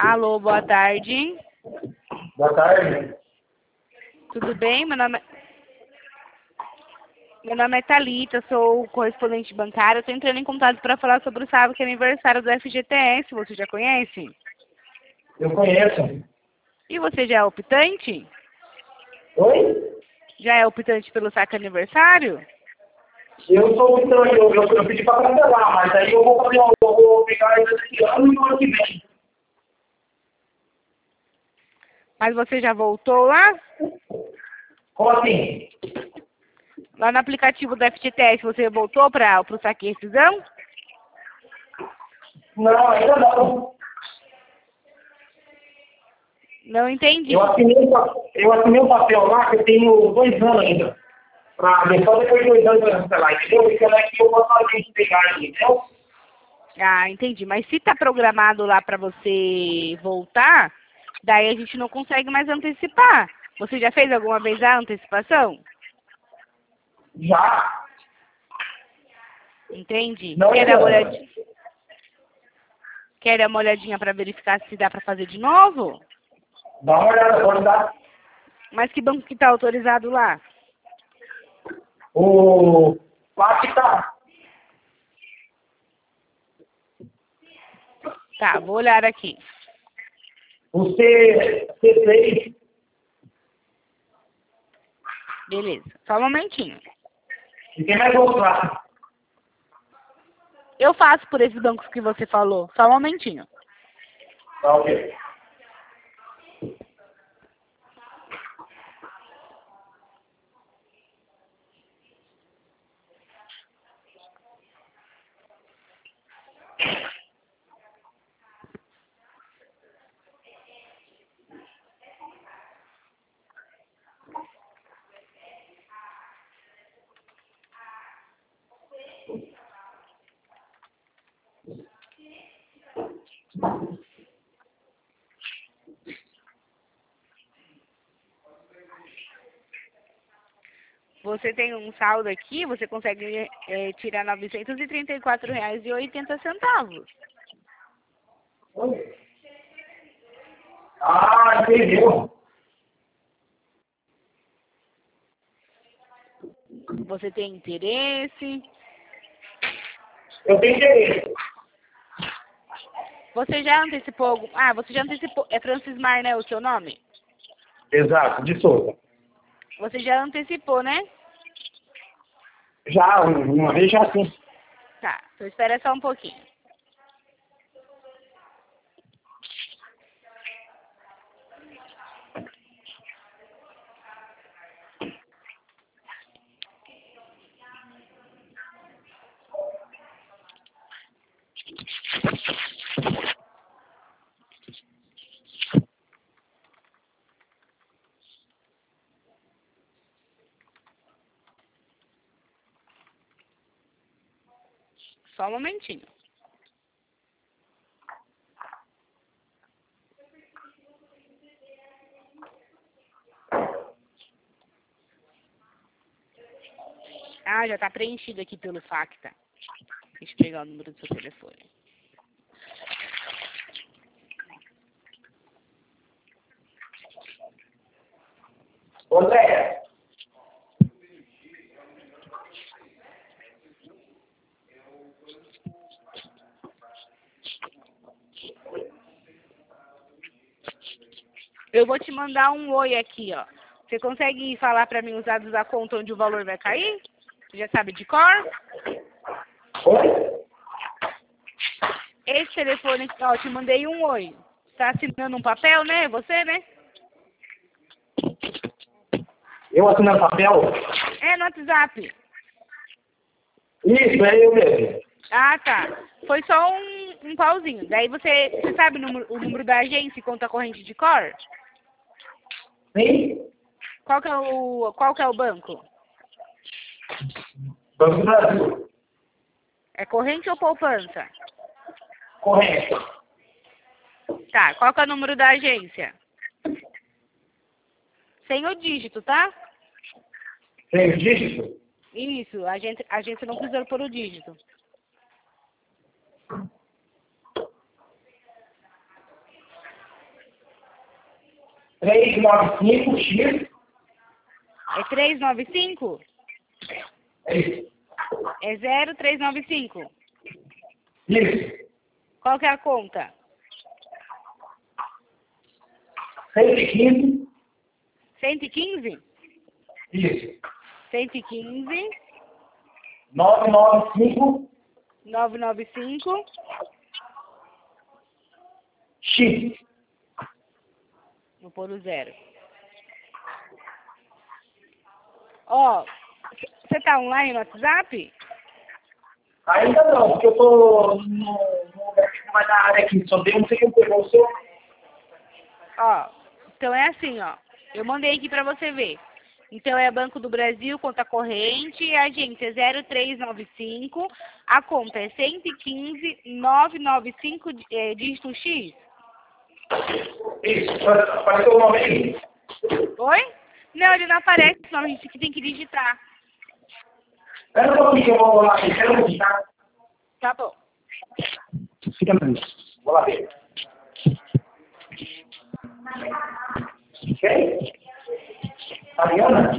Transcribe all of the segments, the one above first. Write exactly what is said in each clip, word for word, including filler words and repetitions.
Alô, boa tarde. Boa tarde. Tudo bem? Meu nome é... Meu nome é Thalita, sou correspondente bancária. Estou entrando em contato para falar sobre o sábado, que é aniversário do F G T S. Você já conhece? Eu conheço. E você já é optante? Oi? Já é optante pelo saque aniversário? Eu sou então, eu, eu, eu pedi para cancelar, mas aí eu vou fazer, eu vou pegar esse ano e no ano que vem. Mas você já voltou lá? Como assim? Lá no aplicativo do F G T S, você voltou para o saque e rescisão? Não, ainda não. Não entendi. Eu assinei, um pa- eu assinei um papel lá que eu tenho dois anos ainda. Pra só depois de dois anos para cancelar, entendeu? Porque é que eu vou fazer de pegar, entendeu? Ah, entendi. Mas se está programado lá para você voltar, daí a gente não consegue mais antecipar. Você já fez alguma vez a antecipação? Já. Entendi. Não Quer dar uma ainda. olhadinha? Quer dar uma olhadinha para verificar se dá para fazer de novo? Dá uma olhada, pode dar. Mas que banco que está autorizado lá? O lá que tá. Tá, vou olhar aqui. O C, C seis. Beleza. Só um momentinho. E tem mais outro lá. Eu faço por esses bancos que você falou. Só um momentinho. Tá ok. Você tem um saldo aqui, você consegue é, tirar novecentos e trinta e quatro reais e oitenta centavos. Oi? Ah, entendeu. Você tem interesse? Eu tenho interesse. Você já antecipou algum... Ah, você já antecipou... É Francismar, né, o seu nome? Exato, de Souza. Você já antecipou, né? Já, uma vez já sim. Tá, então espera só um pouquinho. Só um momentinho. Ah, já tá preenchido aqui pelo Facta. Deixa eu pegar o número do seu telefone. André, Eu vou te mandar um oi aqui, ó. Você consegue falar pra mim os dados da conta onde o valor vai cair? Você já sabe de cor? oi? Esse telefone, ó, te mandei um oi. Tá assinando um papel, né? Você, né? Eu assinando papel? É, no WhatsApp. Isso, é eu mesmo. Ah, tá. Foi só um, um pauzinho. Daí você, você sabe o número, o número da agência e conta corrente de cor? Sim? Qual que é o, qual que é o banco? Banco do Brasil. É corrente ou poupança? Correto. Tá, qual que é o número da agência? Sem o dígito, tá? Tem o dígito? Isso, a gente, a agência não precisa pôr o dígito. três nove cinco X. É trezentos e noventa e cinco? É isso. É zero três nove cinco. Isso. Qual que é a conta? cento e quinze. cento e quinze? Isso. cento e quinze, novecentos e noventa e cinco. novecentos e noventa e cinco, X. vou pôr o zero. Ó, você tá online no WhatsApp? Ainda não, porque eu tô no, no lugar que não vai dar área aqui. Só deu não sei quem pegou o seu. Ó, então é assim, ó. Eu mandei aqui pra você ver. Então é Banco do Brasil, conta corrente, a agência é zero três nove cinco, a conta é cento e quinze, novecentos e noventa e cinco, é, dígito X. Isso, apareceu o nome aí. Oi? Não, ele não aparece, não, a gente tem que digitar. Espera um pouquinho que eu vou lá, espera um pouquinho, tá? Tá bom. Fica na minha. Vou lá ver. Ok? Mariana?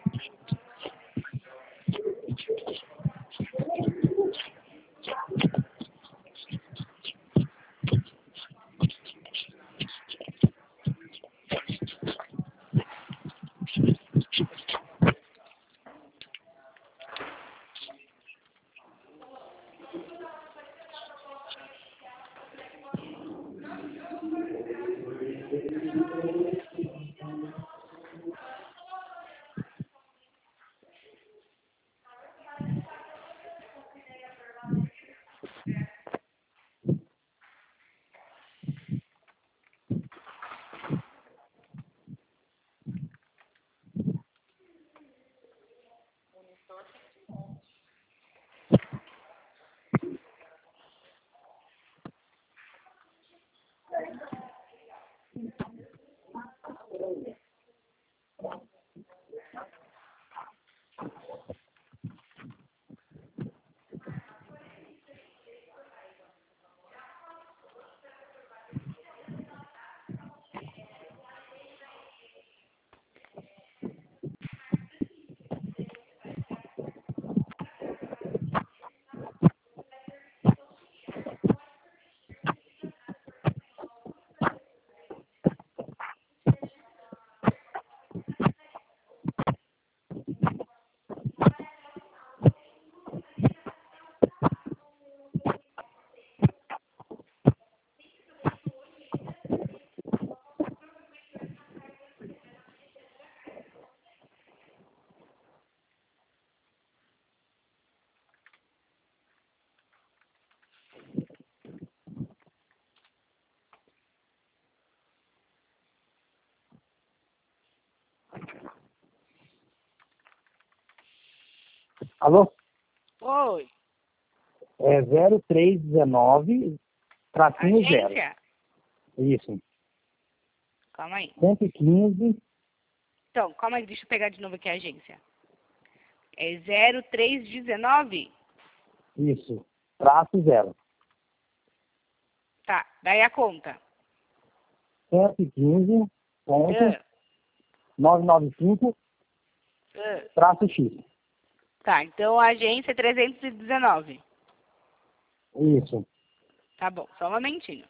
Alô? Oi. É zero três um nove, tracinho zero. Agência? Isso. Calma aí. cento e quinze. Então, calma aí, deixa eu pegar de novo aqui a agência. É zero três um nove? Isso. Traço zero. Tá, daí a conta. cento e quinze, ponto, Ah, novecentos e noventa e cinco, ah. traço X. Tá, então a agência é trezentos e dezenove. Isso. Tá bom, só um momentinho.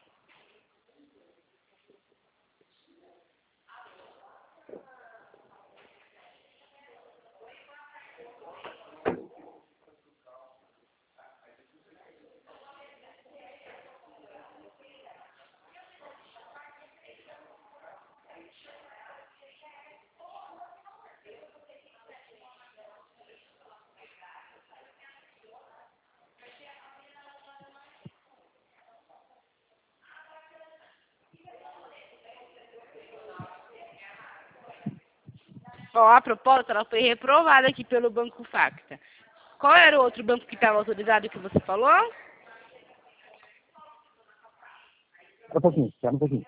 Ó, a proposta, ela foi reprovada aqui pelo Banco Facta. Qual era o outro banco que estava autorizado que você falou? Espera um pouquinho, espera um pouquinho.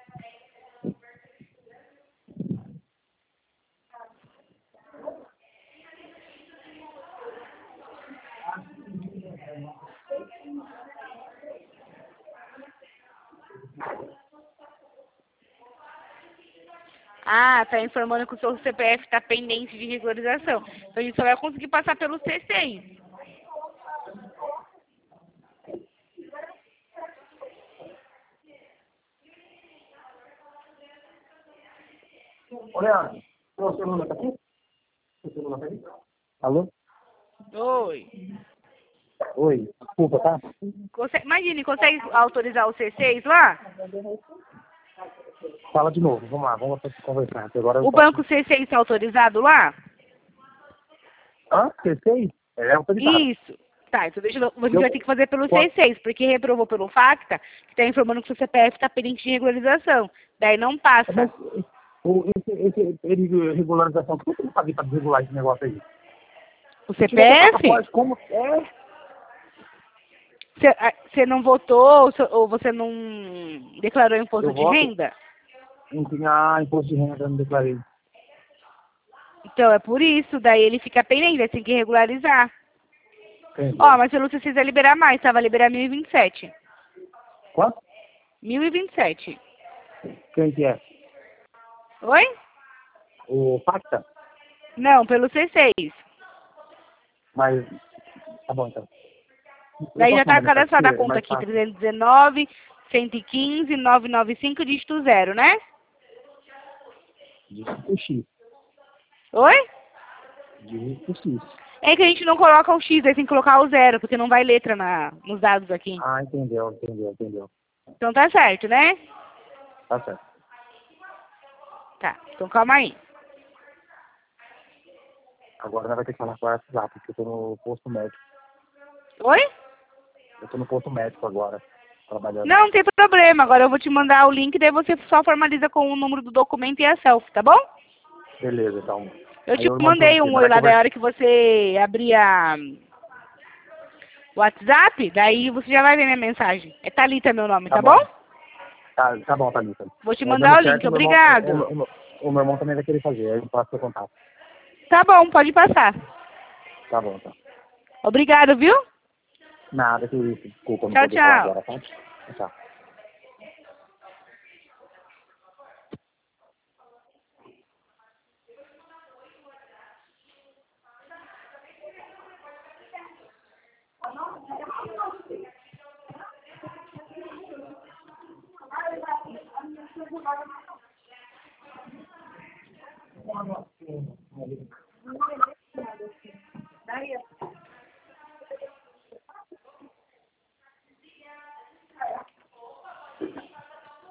Ah, tá informando que o seu C P F tá pendente de regularização. Então a gente só vai conseguir passar pelo C seis. Ô, Leandro, o celular tá aqui? O celular tá aqui? Alô? Oi. Oi, desculpa, tá? Consegue, imagine, consegue autorizar o C seis lá? Fala de novo, vamos lá, vamos conversar. Agora eu O posso... banco C seis está autorizado lá? Hã? C seis? É autorizado. Isso. Tá, então deixa eu, a gente Eu- vai ter que fazer pelo Posso- C seis, porque reprovou pelo FACTA, que está informando que o seu C P F está pendente de regularização. Daí não passa. Mas o, esse, esse, ele, regularização, por que eu não paguei para desregular esse negócio aí? O Se tiver meu C P F? passaporte, como é? Você não votou ou cê- ou você não declarou imposto Eu de voto, renda? não tinha imposto de renda, eu não declarei. Então é por isso, daí ele fica pendente, daí tem que regularizar. Entendi. Ó, mas pelo precisa liberar mais, tá? Vai liberar mil e vinte e sete. Quanto? mil e vinte e sete. Quem que é? Oi? O Pacta? Não, pelo C seis. Mas, tá bom então. Eu Daí já posso tá mandar mensagem cadastrada a pra você? É conta mais aqui, fácil. trezentos e dezenove, cento e quinze, novecentos e noventa e cinco, dígito zero, né? Dígito X. Oi? Dígito X. É que a gente não coloca o X, aí tem que colocar o zero, porque não vai letra na, nos dados aqui. Ah, entendeu, entendeu, entendeu. Então tá certo, né? Tá certo. Tá, então calma aí. Agora nós vai ter que falar com a WhatsApp, porque eu tô no posto médico. Oi? Eu tô no posto médico agora, trabalhando. Não, não tem problema. Agora eu vou te mandar o link, daí você só formaliza com o número do documento e a selfie, tá bom? Beleza, então. Eu Aí te eu mando pra mandei você, um mas oi vai lá da conversar. hora que você abrir a o WhatsApp, daí você já vai ver minha mensagem. É Thalita meu nome, tá, bom? Tá, tá bom, Thalita. Vou te É, mandar dando o link, certo, o meu irmão- obrigado. O, o, o, o meu irmão também vai querer fazer, aí eu passo seu contato. Tá bom, pode passar. Tá bom, então. Obrigado, viu? Nada que isso, desculpa, não Tchau, poder falar tchau. agora, tá? Tchau.